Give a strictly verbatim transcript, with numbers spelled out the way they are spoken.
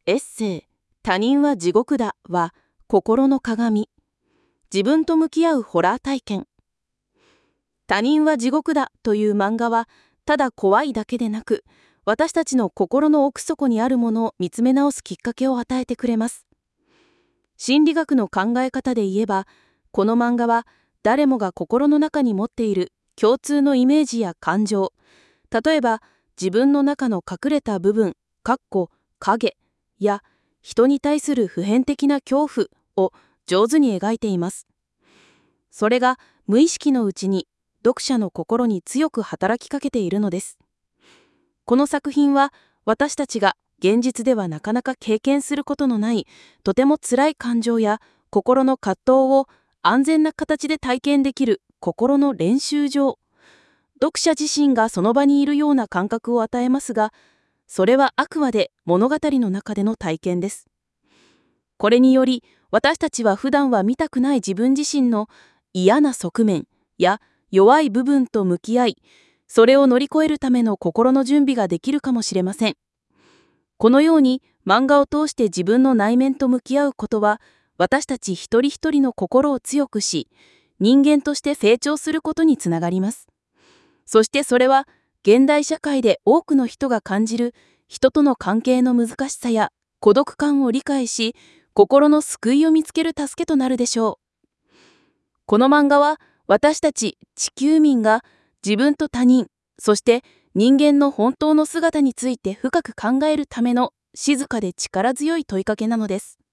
エッセイ「他人は地獄だ」は心の鏡。自分と向き合うホラー体験。他人は地獄だという漫画はただ怖いだけでなく、私たちの心の奥底にあるものを見つめ直すきっかけを与えてくれます。心理学の考え方で言えば、この漫画は誰もが心の中に持っている共通のイメージや感情、例えば自分の中の隠れた部分、かっこ影や人に対する普遍的な恐怖を上手に描いています。それが無意識のうちに読者の心に強く働きかけているのです。この作品は私たちが現実ではなかなか経験することのないとても辛い感情や心の葛藤を安全な形で体験できる心の練習場。読者自身がその場にいるような感覚を与えますが、それはあくまで物語の中での体験です。これにより私たちは普段は見たくない自分自身の嫌な側面や弱い部分と向き合い、それを乗り越えるための心の準備ができるかもしれません。このように漫画を通して自分の内面と向き合うことは、私たち一人一人の心を強くし、人間として成長することにつながります。そしてそれは現代社会で多くの人が感じる人との関係の難しさや孤独感を理解し、心の救いを見つける助けとなるでしょう。この漫画は私たち地球民が自分と他人、そして人間の本当の姿について深く考えるための静かで力強い問いかけなのです。